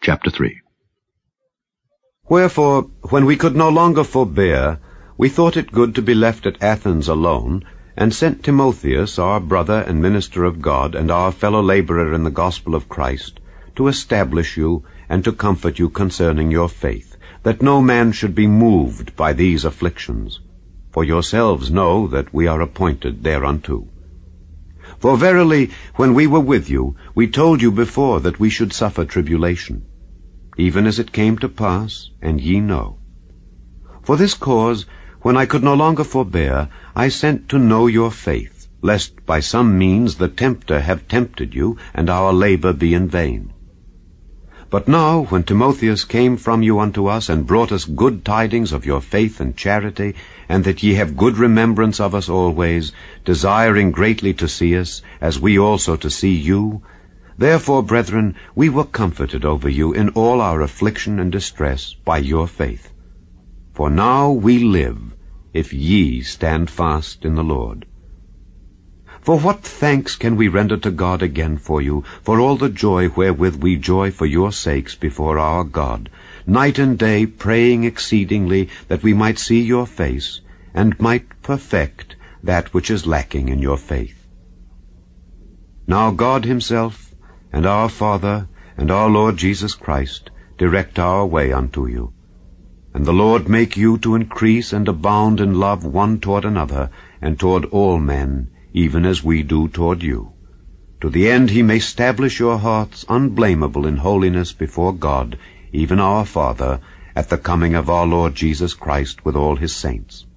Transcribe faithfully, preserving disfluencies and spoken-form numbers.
Chapter three. Wherefore, when we could no longer forbear, we thought it good to be left at Athens alone, and sent Timotheus, our brother and minister of God, and our fellow laborer in the gospel of Christ, to establish you, and to comfort you concerning your faith, that no man should be moved by these afflictions. For yourselves know that we are appointed thereunto. For verily, when we were with you, we told you before that we should suffer tribulation, even as it came to pass, and ye know. For this cause, when I could no longer forbear, I sent to know your faith, lest by some means the tempter have tempted you, and our labor be in vain. But now, when Timotheus came from you unto us, and brought us good tidings of your faith and charity, and that ye have good remembrance of us always, desiring greatly to see us, as we also to see you, therefore, brethren, we were comforted over you in all our affliction and distress by your faith. For now we live, if ye stand fast in the Lord. For what thanks can we render to God again for you, for all the joy wherewith we joy for your sakes before our God, night and day praying exceedingly that we might see your face, and might perfect that which is lacking in your faith. Now God himself, and our Father, and our Lord Jesus Christ, direct our way unto you. And the Lord make you to increase and abound in love one toward another, and toward all men, even as we do toward you, to the end he may establish your hearts unblameable in holiness before God, even our Father, at the coming of our Lord Jesus Christ with all his saints.